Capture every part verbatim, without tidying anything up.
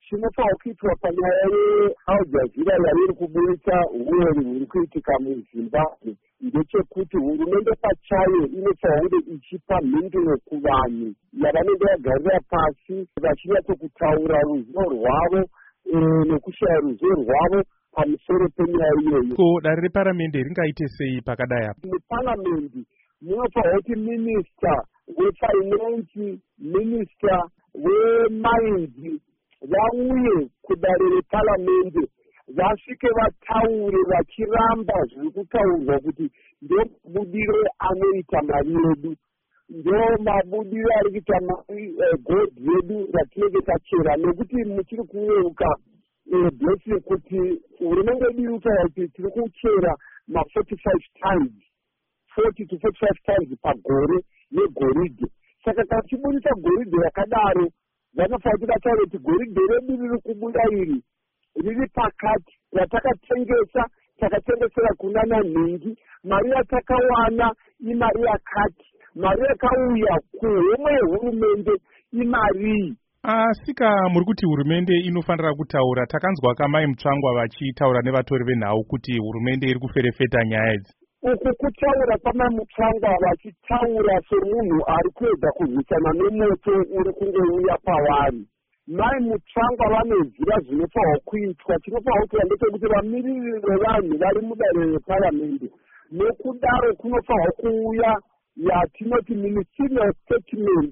chinofanira kuitwa panyaya yeAl Jazeera yairi kuburitsa uwori huri kuitika muZimbabwe ndechekuti hurumende pachayo inofanira kunge ichipa mhinduro kuvanhu yavanenge vagarira pasi vachinyatokutaura ruzivo rwavo nekushaya ruzivo rwavo pamusoro penyaya iyoyo. Ko dare reparamende ringaite sei pakadai apa? Muparamende munofanira kuti minista wefinance, minista wemines vauye kudare reparamende vasvike vataure vachiramba zviri kutaurwa kuti ndo mabudiro anoita mari yedu, ndo mabudiro ari kuita mari godhi yedu ratinenge tachera, nekuti muchiri kuyeuka blessing kuti hurumende yedu iri kutaura kuti tiri kuchera ma forty-five times forty to forty-five times pagore yegoridhe. Saka tachiburitsa goridhe yakadaro vanofanira kuti vataure kuti goridhe redu riri kubuda iri riri pakati, ratakatengesa takatengesera kuna nanhingi, mari yatakawana imari yakati, mari yakauya kuhomwe yehurumende imarii. Asika muri kuti hurumende inofanira kutaura. Takanzwa kamai Mutsvangwa vachitaura nevatori venhau kuti hurumende iri kuferefeta nyaya idzi. Uku kutaura kwamai Mutsvangwa vachitaura semunhu ari kuedza kurwisana nemoto uri kungouya pavari. Mai Mutsvangwa vanoziva zvinofanirwa kuitwa. Chinofanirwa kuitwa ndechekuti vamiriri vevanhu vari mudare reparamende, nokudaro kunofanirwa kuuya yatinoti ministerial statement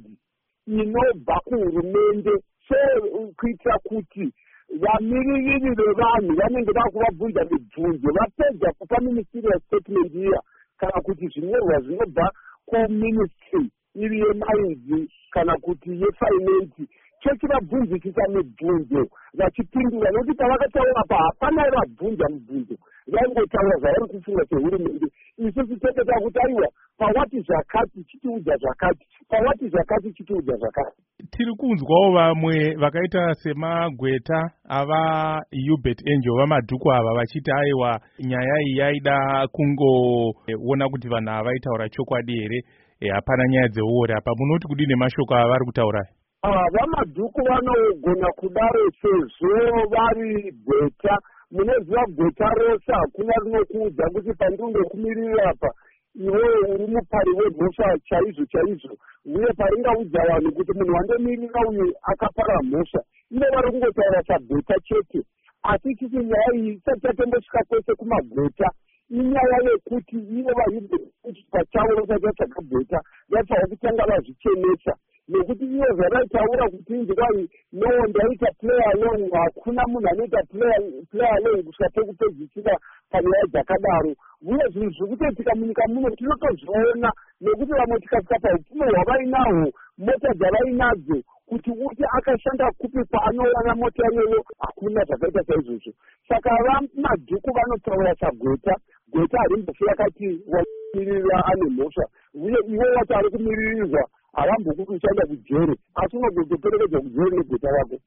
inobva kuhurumende, so kuitira kuti vamiriri vevanhu vanenge vakuvabvunza mibvunzo vapedza kupa ministerial statement iya kana kuti zvinyorwa zvinobva kuministry iri yemines kana kuti yefinance chechivabvunzikisa mibvunzo vachipindura, nokuti pavakataura pa hapana vabvunza mibvunzo, vaingotaura zvavari kufunga sehurumende. Isusu tenge takuti aiwa pawati zvakati chitiudza zvakati, pawati zvakati chitiudza zvakati. Tiri kunzwawo vamwe vakaita semagweta ava Hubert Angel vamadhuku ava vachiti aiwa nyaya iyi yaida kungoona kuti vanhu ava vaitaura chokwadi here, hapana nyaya dzeuori apa. Munoti kudii nemashoko ava vari kutaura? Vamadhuku vanogona kudaro sezvo vari gweta. Munoziva gweta rose hakuna rinokuudza kuti pandinondokumirira apa iwewe uri mupari wemhosva chaizvo chaizvo, uye paringaudza vanhu kuti munhu wandomirira uyu akapara mhosva, ivo vari kungotaura sagweta chete. Asi titi nyaya iyi isati tatembosvika kwese kumagweta, inyaya yekuti ivo vahibheri pachavo vasati vatsvaga gweta vafanira kutanga vazvichenesa, nekuti ivo zvavaitaura kuti inzwai no ndaita player alone, hakuna munhu anoita player alone kusvika pekupedzisira panyaya dzakadaro. Uye zvinhu zviri kutoitika munyika muno tinotozviona, nekuti vamwe tikasvika paupfumi hwavainahwo, mota dzavainadzo, kuti uti akashanda kupi paanowana mota iyoyo, hakuna zvakaita saizvozvo. Saka vamadhuku vanotaura sagweta, gweta harimbofi yakati wamirira ane mhosva, uye iwe wati ari kumiririrwa havambokuti uchaenda kujere, asi unogozoperekedzwa kujere negweta rako.